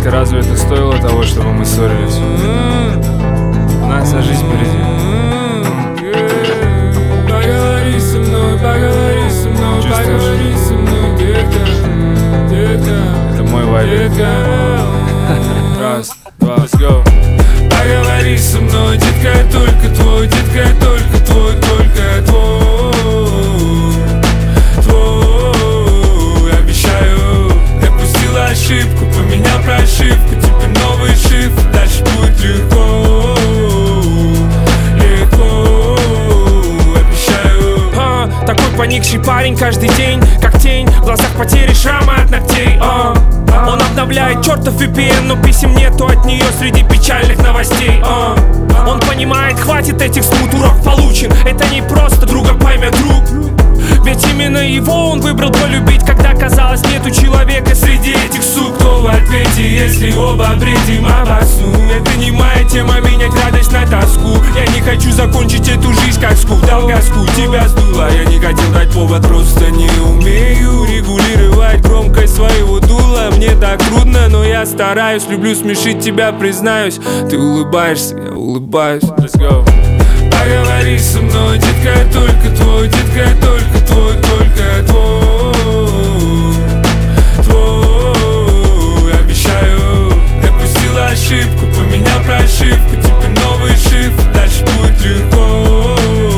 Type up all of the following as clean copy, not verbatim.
детка, разве это стоило того, чтобы мы ссорились? У нас вся жизнь впереди. Поговори со мной, поговори со мной, поговори со мной, детка, детка. Это мой вайб. Детка. Раз, два, let's go. Поговори со мной, детка, я только твой, детка, я только твой, только твой, твой. Обещаю, допустила ошибку, поменял прошивку, теперь новый шифр, дальше будет легко, легко. Обещаю. Такой поникший парень каждый день, как тень, в глазах потери, шрамы от ногтей. Он обновляет чертов VPN, но писем нету от нее среди печальных новостей. Он понимает, хватит этих смут, урок получен. Это не просто друга поймет друг. Ведь именно его он выбрал полюбить, когда казалось нету человека среди этих сук. Кто в ответе, если оба бредим обо сну? Это не моя тема, менять радость на тоску. Я не хочу закончить эту жизнь как скуп, долгоску. Тебя сдуло, я не хотел дать повод, просто не умею регулировать громкость своего дула. Мне так трудно, но я стараюсь, люблю смешить тебя, признаюсь. Ты улыбаешься, я улыбаюсь. Let's go. Поговори со мной, детка, я только твой, детка, я только твой, только твой, твой. Обещаю, допустила ошибку, поменял прошивку, теперь новый шифр, дальше будет легко,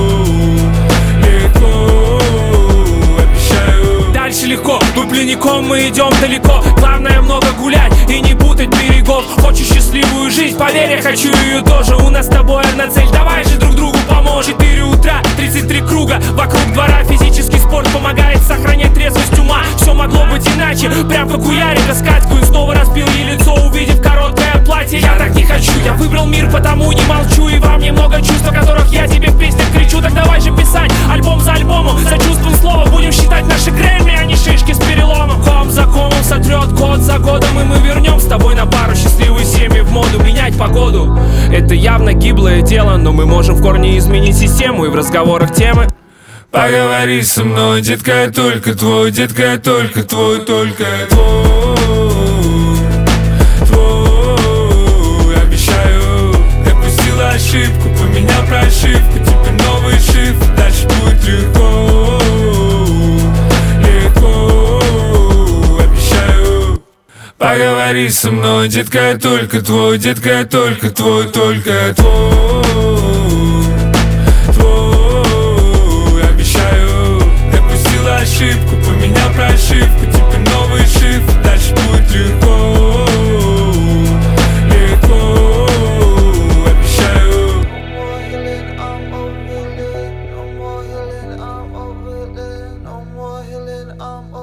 легко. Обещаю. Дальше легко, дубленником мы идем далеко. Главное много гулять и не путать берегов. Хочешь счастливую жизнь, поверь, я хочу ее тоже. У нас с тобой одна цель, давай же друг другу поможем. 4 утра, 33 круга вокруг двора. Физический спорт помогает сохранять трезвость ума. Все могло быть иначе, прям как у Ярика с Катькой. Снова разбил ей лицо, увидев короткое платье. Я так не хочу, я выбрал мир, потому не молчу. И во мне много чувств, о которых я тебе в песнях кричу. Так давай же писать альбом за альбомом, за чувством слова. Будем считать наши Грэмми, а не шишки с переломом. Ком за комом сотрет год за годом, и мы вернем с тобой на пару счастливые семьи в моду. Менять погоду, это явно гиблое дело, но мы можем в корне изменить систему и в разговорах темы. Поговори со мной, детка, я только твой, детка, я только твой, только твой, твой. Обещаю, допустила ошибку, поменял прошивку, теперь новый шифр, дальше будет легко, легко. Обещаю. Поговори со мной, детка, я только твой, детка, я только твой, только твой, твой. Обещаю, допустила ошибку, поменял прошивку, теперь новый шифр, дальше будет легко, легко. Обещаю. No more healing, I'm